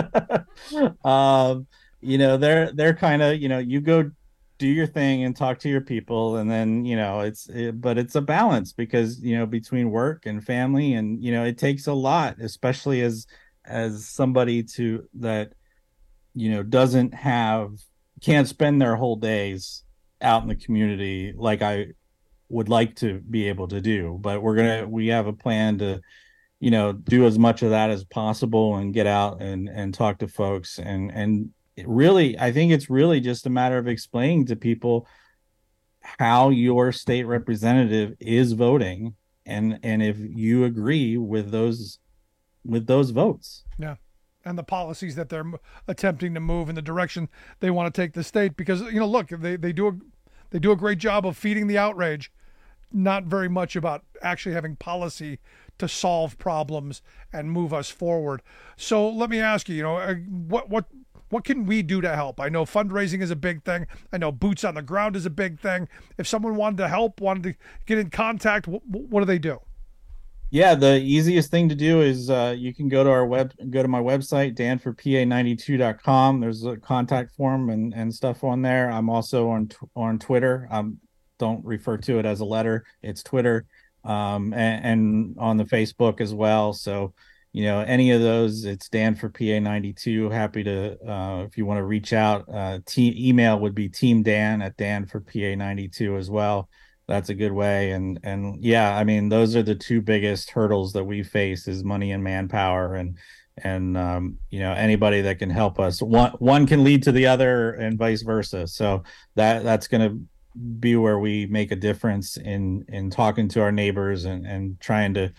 um you know, they're they're kind of, you know, you go do your thing and talk to your people, and then, you know, it's it, but it's a balance, because, you know, between work and family, and, you know, it takes a lot, especially as as somebody to that, you know, doesn't have can't spend their whole days out in the community like I would like to be able to do. But we're gonna we have a plan to, you know, do as much of that as possible and get out and and talk to folks. And and it really, I think it's really just a matter of explaining to people how your state representative is voting, and and if you agree with those with those votes. Yeah. And the policies that they're attempting to move in the direction they want to take the state. Because, you know, look, they, they do a they do a great job of feeding the outrage, not very much about actually having policy to solve problems and move us forward. So let me ask you, you know, uh, what what what can we do to help? I know fundraising is a big thing. I know boots on the ground is a big thing. If someone wanted to help, wanted to get in contact, what, what do they do? Yeah, the easiest thing to do is uh, you can go to our web, go to my website, dan for p a ninety-two dot com. There's a contact form and, and stuff on there. I'm also on on Twitter. Um, don't refer to it as a letter; it's Twitter, um, and, and on the Facebook as well. So, you know, any of those, it's Dan for P A ninety-two. Happy to, uh, if you want to reach out. Uh, team email would be teamdan at Dan for P A ninety-two as well. That's a good way. And, and yeah, I mean, those are the two biggest hurdles that we face, is money and manpower. And, and, um, you know, anybody that can help us, one, one can lead to the other and vice versa. So that, that's going to be where we make a difference in, in talking to our neighbors and, and trying to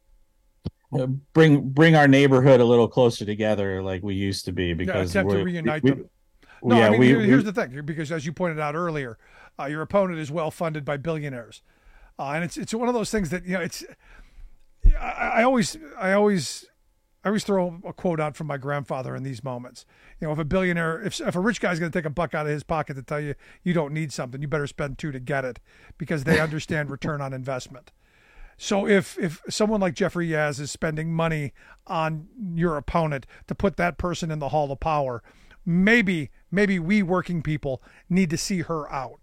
bring, bring our neighborhood a little closer together like we used to be, because yeah, attempt to reunite we, them. No, yeah, I mean, we, here, here's we, the thing, because as you pointed out earlier, uh, your opponent is well funded by billionaires, uh, and it's it's one of those things that, you know, it's. I, I always I always I always throw a quote out from my grandfather in these moments. You know, if a billionaire, if if a rich guy's going to take a buck out of his pocket to tell you you don't need something, you better spend two to get it, because they understand return on investment. So if if someone like Jeffrey Yaz is spending money on your opponent to put that person in the hall of power, maybe maybe we working people need to see her out.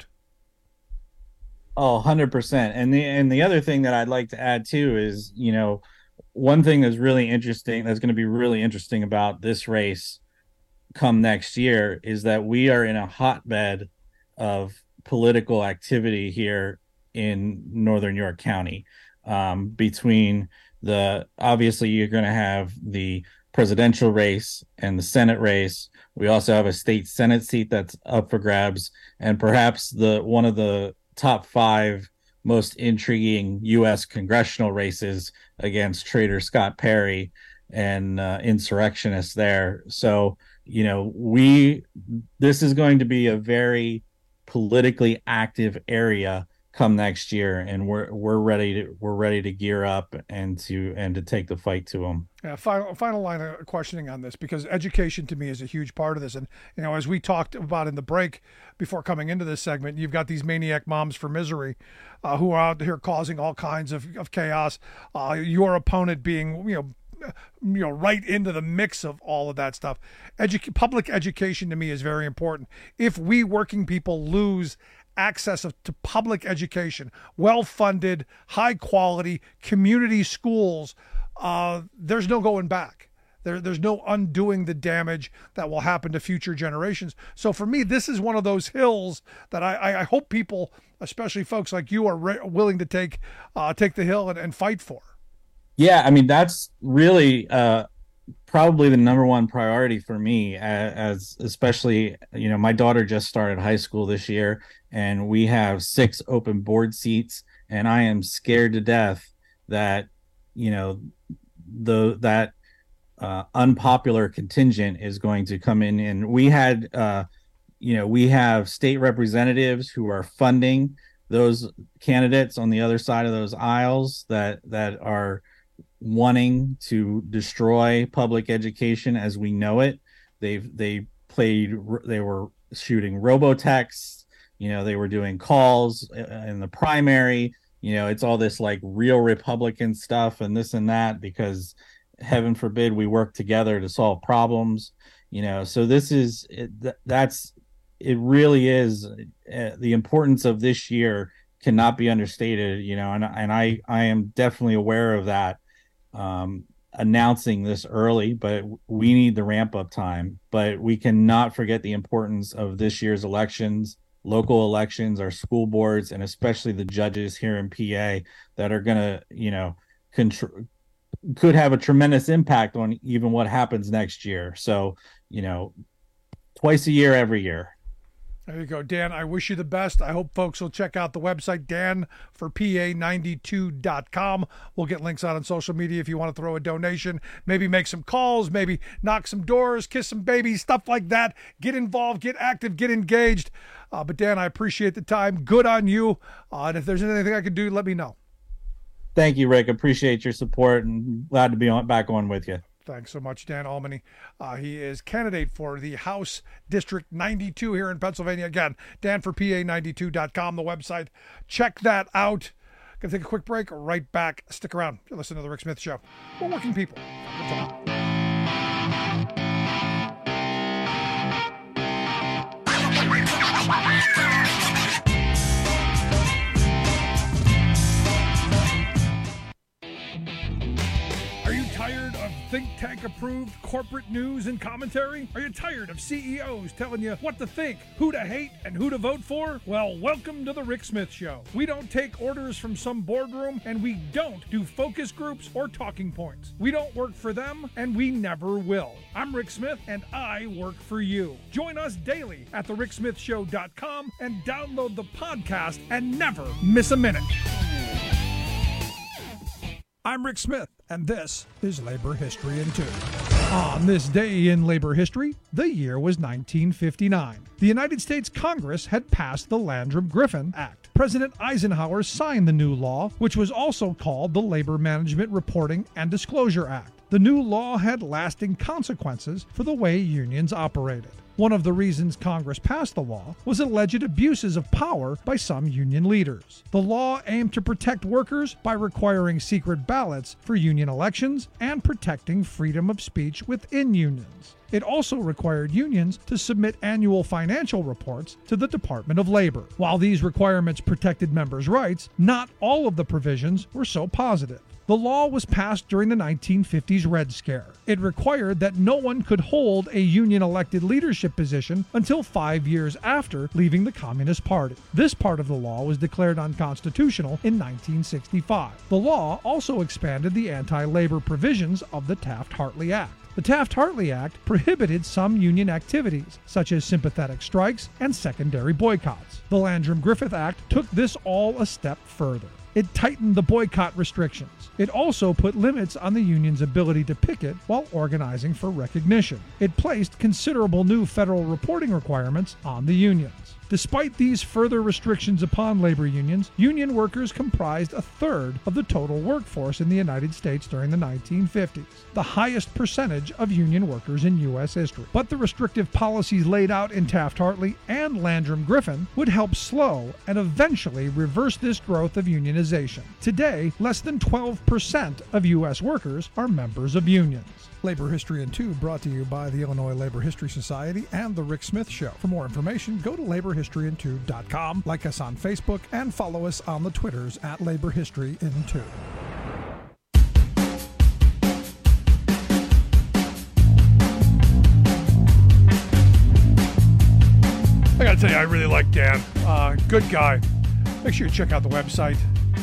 Oh, one hundred percent. And the and the other thing that I'd like to add too is, you know, one thing that's really interesting, that's going to be really interesting about this race come next year, is that we are in a hotbed of political activity here in Northern York County. Um, between the, obviously you're going to have the presidential race and the Senate race. We also have a state Senate seat that's up for grabs, and perhaps the one of the top five most intriguing U S congressional races against traitor Scott Perry and uh, insurrectionists there. So, you know, we this is going to be a very politically active area come next year, and we're we're ready to we're ready to gear up and to and to take the fight to them. Yeah, final final line of questioning on this, because education to me is a huge part of this. And you know, as we talked about in the break before coming into this segment, you've got these maniac moms for misery uh, who are out here causing all kinds of, of chaos. Uh, your opponent being, you know, you know, right into the mix of all of that stuff. Edu- public education to me is very important. If we working people lose access of, to public education, well-funded, high-quality community schools, uh, there's no going back. There, there's no undoing the damage that will happen to future generations. So for me, this is one of those hills that I, I hope people, especially folks like you, are re- willing to take uh, take the hill and, and fight for. Yeah, I mean, that's really uh, probably the number one priority for me, as, as especially, you know, my daughter just started high school this year, and we have six open board seats, and I am scared to death that, you know, the that uh, unpopular contingent is going to come in. And we had, uh, you know, we have state representatives who are funding those candidates on the other side of those aisles that that are wanting to destroy public education as we know it. They've they played they were shooting robotexts, you know, they were doing calls in the primary, you know, it's all this like real Republican stuff and this and that, because heaven forbid we work together to solve problems, you know. So this is it, that's it really is uh, the importance of this year cannot be understated, you know, and and I I am definitely aware of that. Um, announcing this early, but we need the ramp up time. But we cannot forget the importance of this year's elections, local elections, our school boards, and especially the judges here in P A that are going to, you know, control, could have a tremendous impact on even what happens next year. So, you know, twice a year, every year. There you go, Dan. I wish you the best. I hope folks will check out the website, dan for p a ninety-two dot com. We'll get links out on social media if you want to throw a donation, maybe make some calls, maybe knock some doors, kiss some babies, stuff like that. Get involved, get active, get engaged. Uh, but Dan, I appreciate the time. Good on you. Uh, and if there's anything I can do, let me know. Thank you, Rick. Appreciate your support and glad to be on back on with you. Thanks so much, Dan Almany. Uh, he is candidate for the House District ninety-two here in Pennsylvania. Again, dan for p a ninety-two dot com, the website. Check that out. Gonna take a quick break. Right back. Stick around. You're listening to The Rick Smith Show. We're working people. Think Tank approved corporate news and commentary? Are you tired of C E Os telling you what to think, who to hate, and who to vote for? Well, welcome to the Rick Smith Show. We don't take orders from some boardroom, and we don't do focus groups or talking points. We don't work for them, and we never will. I'm Rick Smith, and I work for you. Join us daily at the rick smith show dot com and download the podcast and never miss a minute. I'm Rick Smith, and this is Labor History in Two. On this day in labor history, the year was nineteen fifty-nine. The United States Congress had passed the Landrum-Griffin Act. President Eisenhower signed the new law, which was also called the Labor Management Reporting and Disclosure Act. The new law had lasting consequences for the way unions operated. One of the reasons Congress passed the law was alleged abuses of power by some union leaders. The law aimed to protect workers by requiring secret ballots for union elections and protecting freedom of speech within unions. It also required unions to submit annual financial reports to the Department of Labor. While these requirements protected members' rights, not all of the provisions were so positive. The law was passed during the nineteen fifties Red Scare. It required that no one could hold a union-elected leadership position until five years after leaving the Communist Party. This part of the law was declared unconstitutional in nineteen sixty-five. The law also expanded the anti-labor provisions of the Taft-Hartley Act. The Taft-Hartley Act prohibited some union activities, such as sympathetic strikes and secondary boycotts. The Landrum-Griffith Act took this all a step further. It tightened the boycott restrictions. It also put limits on the union's ability to picket while organizing for recognition. It placed considerable new federal reporting requirements on the unions. Despite these further restrictions upon labor unions, union workers comprised a third of the total workforce in the United States during the nineteen fifties, the highest percentage of union workers in U S history. But the restrictive policies laid out in Taft-Hartley and Landrum-Griffin would help slow and eventually reverse this growth of unionization. Today, less than twelve percent of U S workers are members of unions. Labor History in Two brought to you by the Illinois Labor History Society and The Rick Smith Show. For more information, go to labor history in two dot com, like us on Facebook, and follow us on the Twitters at Labor History in Two. I gotta tell you, I really like Dan. Uh, good guy. Make sure you check out the website,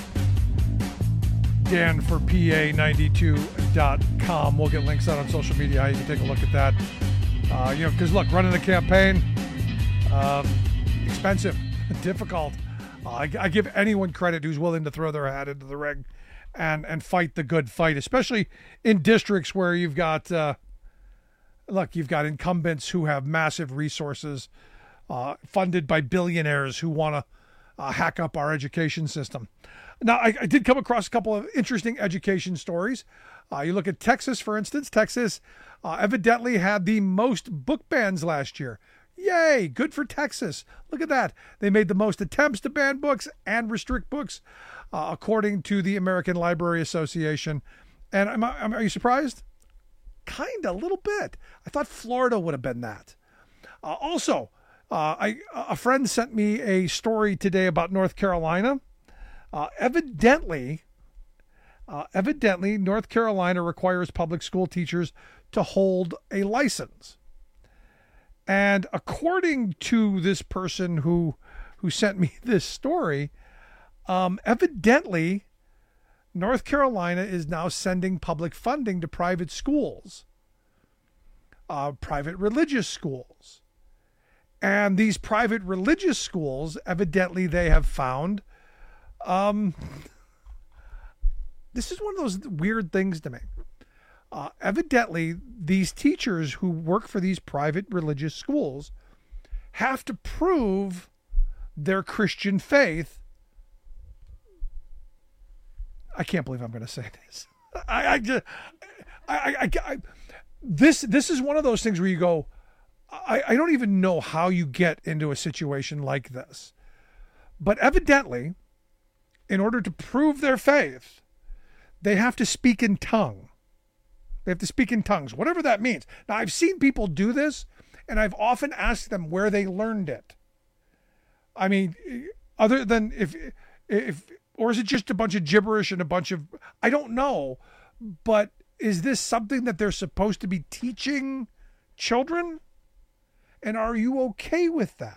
dan for p a ninety-two dot com. We'll get links out on social media. You can take a look at that. Uh, you know, because look, running a campaign, um, expensive, difficult. Uh, I, I give anyone credit who's willing to throw their hat into the ring and and fight the good fight, especially in districts where you've got, uh, look, you've got incumbents who have massive resources, uh, funded by billionaires who want to uh, hack up our education system. Now, I, I did come across a couple of interesting education stories. Uh, you look at Texas, for instance. Texas uh, evidently had the most book bans last year. Yay, good for Texas. Look at that. They made the most attempts to ban books and restrict books, uh, according to the American Library Association. And am I, am, are you surprised? Kind of, a little bit. I thought Florida would have been that. Uh, also, uh, I, a friend sent me a story today about North Carolina. Uh, evidently, uh, evidently, North Carolina requires public school teachers to hold a license. And according to this person who who sent me this story, um, evidently, North Carolina is now sending public funding to private schools, uh, private religious schools. And these private religious schools, evidently, they have found Um, this is one of those weird things to me. Uh, evidently, these teachers who work for these private religious schools have to prove their Christian faith. I can't believe I'm going to say this. I, I just, I, I, I, this, this is one of those things where you go, I, I don't even know how you get into a situation like this, but evidently, in order to prove their faith, they have to speak in tongue. They have to speak in tongues, whatever that means. Now, I've seen people do this, and I've often asked them where they learned it. I mean, other than if, if, or is it just a bunch of gibberish and a bunch of, I don't know, but is this something that they're supposed to be teaching children? And are you okay with that?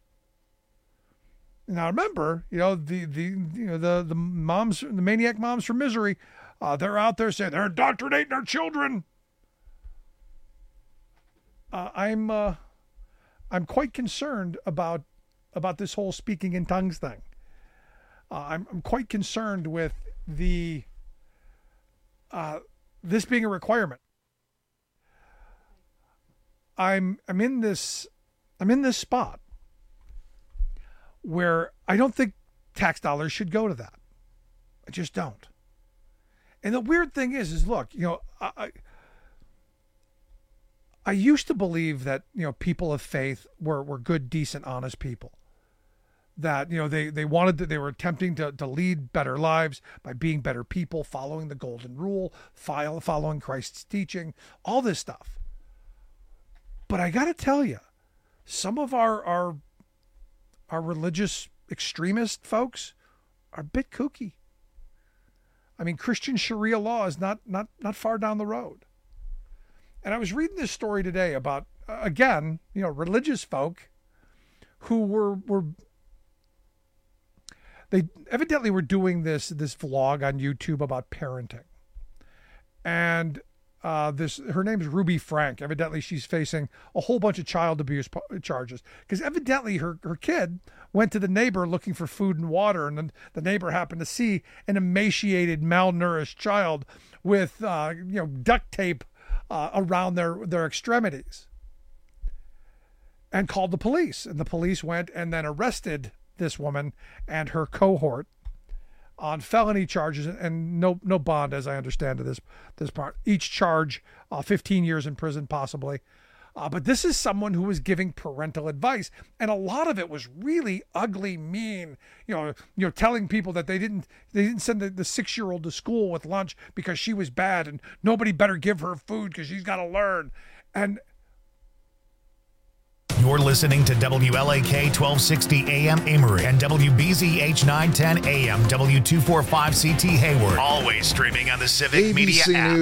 Now remember, you know, the, the you know the the moms, the maniac moms from Misery, uh, they're out there saying they're indoctrinating our children. Uh, I'm uh, I'm quite concerned about about this whole speaking in tongues thing. Uh, I'm I'm quite concerned with the uh, this being a requirement. I'm I'm in this I'm in this spot where I don't think tax dollars should go to that. I just don't. And the weird thing is, is look, you know, I, I used to believe that, you know, people of faith were, were good, decent, honest people. That, you know, they, they wanted to, they were attempting to, to lead better lives by being better people, following the golden rule, following Christ's teaching, all this stuff. But I got to tell you, some of our, our, our religious extremist folks are a bit kooky. I mean, Christian Sharia law is not not not far down the road. And I was reading this story today about, uh, again, you know, religious folk who were were they evidently were doing this this vlog on YouTube about parenting. And Uh, this her name's Ruby Frank. Evidently, she's facing a whole bunch of child abuse charges because evidently her, her kid went to the neighbor looking for food and water, and then the neighbor happened to see an emaciated, malnourished child with uh, you know duct tape uh, around their their extremities. and called the police. And the police went and then arrested this woman and her cohort on felony charges and no no bond, as I understand it, this this part. Each charge uh, fifteen years in prison, possibly. Uh, but this is someone who was giving parental advice, and a lot of it was really ugly, mean. You know, you know, telling people that they didn't they didn't send the, the six year old to school with lunch because she was bad, and nobody better give her food because she's got to learn. And you're listening to W L A K twelve sixty A M Amory and W B Z H nine ten A M W two forty-five C T Hayward. Always streaming on the Civic A B C Media app. News.